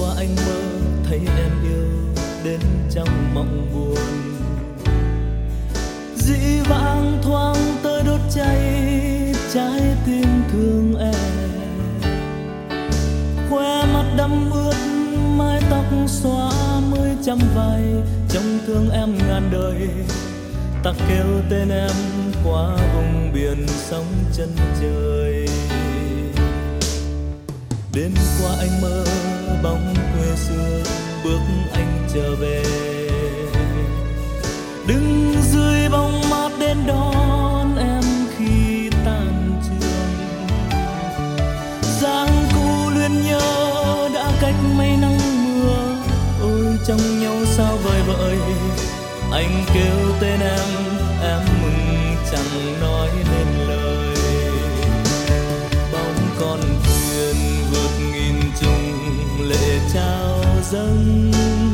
qua anh mơ thấy em yêu đến trong mộng buồn, dĩ vãng thoáng tới đốt cháy trái tim thương em. Khoe mắt đẫm ướt mái tóc xóa mới trăm vai, trông thương em ngàn đời. Ta kêu tên em qua vùng biển sóng chân trời. Đêm qua anh mơ bóng quê xưa bước anh trở về, đứng dưới bóng mát đến đón em khi tan trường. Dáng cũ luyến nhớ đã cách mấy nắng mưa, ôi trong nhau sao vời vợi. Anh kêu tên em mừng chẳng nói nên lời. Bóng con thuyền vượt nghìn trùng lệ trao dâng,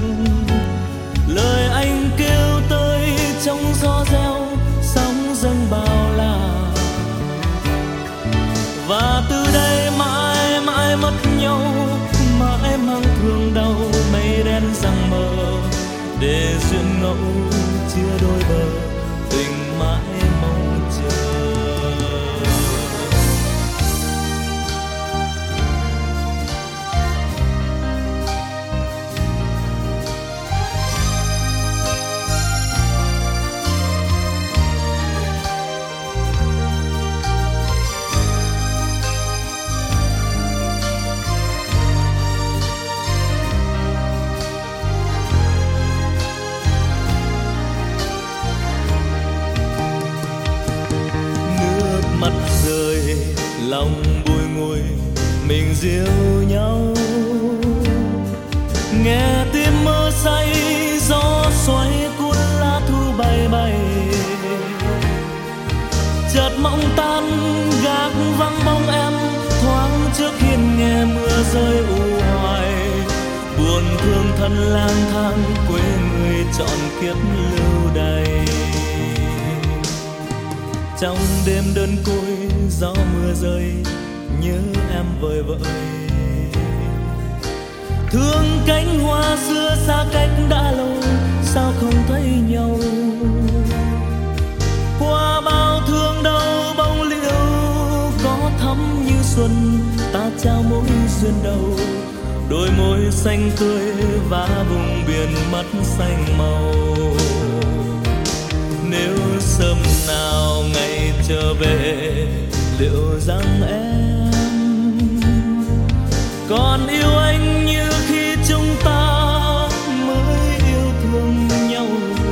lời anh kêu tới trong gió reo sóng dâng bao la. Và từ đây mãi mãi mất nhau, mãi mang thương đau mây đen giăng mờ, để duyên ngẫu chia đôi bờ tình mãi mong chờ. Mắt rơi lòng bùi ngùi mình dìu nhau, nghe tim mơ say gió xoay cuốn lá thu bay bay. Chợt mộng tan gác vắng bóng em, thoáng trước hiên nghe mưa rơi u hoài. Buồn thương thân lang thang quê người trọn kiếp lưu đày. Trong đêm đơn côi gió mưa rơi nhớ em vời vợi. Thương cánh hoa xưa xa cách đã lâu, sao không thấy nhau. Qua bao thương đau bóng liễu có thắm như xuân, ta trao mối duyên đầu. Đôi môi xanh tươi và vùng biển mắt xanh màu. Nếu sớm nào ngày trở về, liệu rằng em còn yêu anh như khi chúng ta mới yêu thương nhau.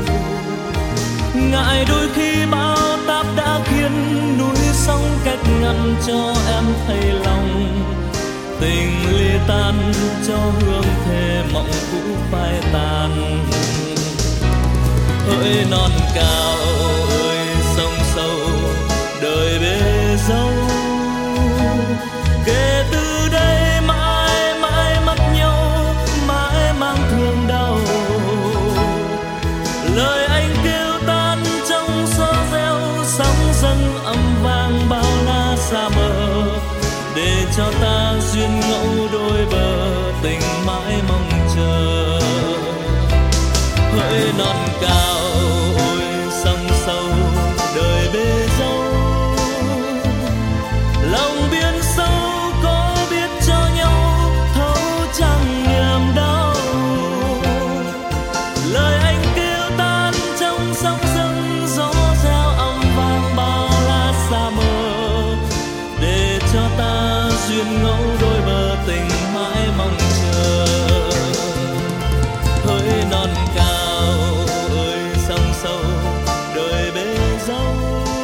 Ngại đôi khi bao táp đã khiến núi sóng cách ngăn cho em thấy lòng. Tình ly tan cho hương thề mộng cũ phai tàn. Hỡi non cao ơi sông sâu đời bể dâu, kể từ đây mãi mãi mất nhau, mãi mang thương đau. Lời anh kêu tan trong gió reo sóng dâng âm vang bao la xa mờ, để cho ta duyên ngẫu đôi bờ tình mãi mong chờ. Hỡi non cao ôi sông sâu đời bể dâu, lòng biển sâu có biết cho nhau thấu chẳng niềm đau. Lời anh kêu tan trong sóng dâng gió reo âm vang bao la xa mờ, để cho ta duyên ngẫu đôi bờ tình mãi mong chờ. Hỡi non cao ơi sông sâu đời bể dâu,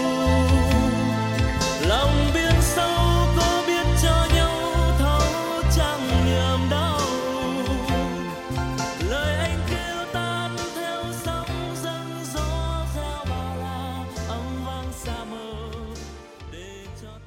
lòng biển sâu có biết cho nhau thấu chẳng niềm đau. Lời anh kêu tan theo sóng dâng gió reo bao la âm vang xa mờ, để cho